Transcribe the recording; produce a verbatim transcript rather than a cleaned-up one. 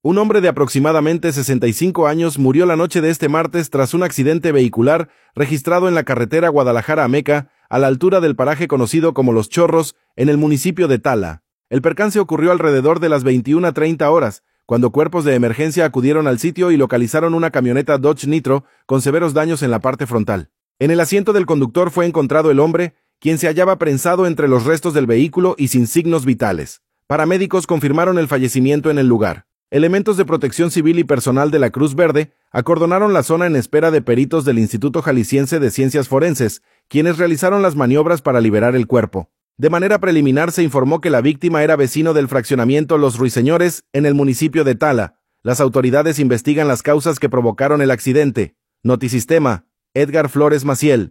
Un hombre de aproximadamente sesenta y cinco años murió la noche de este martes tras un accidente vehicular registrado en la carretera Guadalajara a Meca, a la altura del paraje conocido como Los Chorros, en el municipio de Tala. El percance ocurrió alrededor de las veintiuna treinta horas, cuando cuerpos de emergencia acudieron al sitio y localizaron una camioneta Dodge Nitro con severos daños en la parte frontal. En el asiento del conductor fue encontrado el hombre, quien se hallaba prensado entre los restos del vehículo y sin signos vitales. Paramédicos confirmaron el fallecimiento en el lugar. Elementos de protección civil y personal de la Cruz Verde acordonaron la zona en espera de peritos del Instituto Jalisciense de Ciencias Forenses, quienes realizaron las maniobras para liberar el cuerpo. De manera preliminar se informó que la víctima era vecino del fraccionamiento Los Ruiseñores, en el municipio de Tala. Las autoridades investigan las causas que provocaron el accidente. Notisistema, Edgar Flores Maciel.